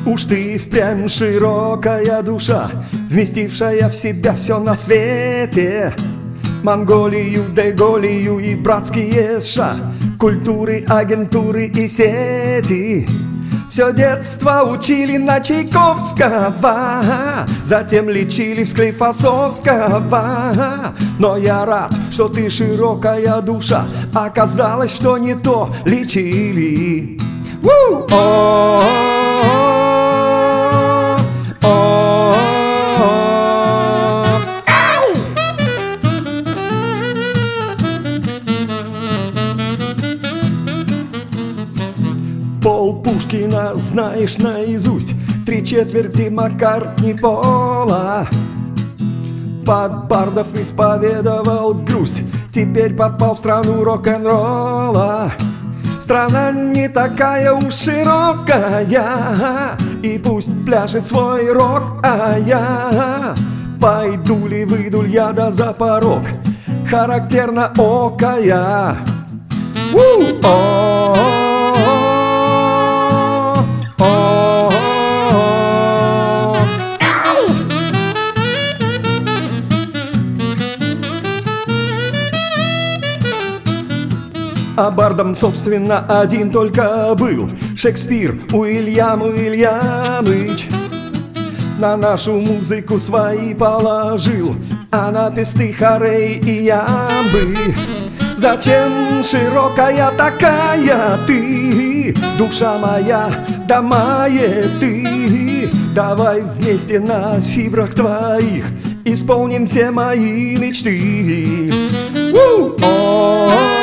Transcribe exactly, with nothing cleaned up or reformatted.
Уж ты впрямь широкая душа, вместившая в себя все на свете. Монголию, Деголию и братские США, культуры, агентуры и сети. Все детство учили на Чайковского, затем лечили в Склифосовского. Но я рад, что ты широкая душа, оказалось, что не то лечили. Пол Пушкина знаешь наизусть, три четверти Маккартни Пола. Под бардов исповедовал грусть, теперь попал в страну рок-н-ролла. Страна не такая уж широкая, и пусть пляшет свой рок, а я пойду ли, выйду ли я да за порог, характерно окая. А бардом, собственно, один только был Шекспир, Уильям Уильямыч. На нашу музыку свои положил, а на песты хорей и ямбы. Зачем широкая такая ты, душа моя, да моя ты? Давай вместе на фибрах твоих исполним все мои мечты.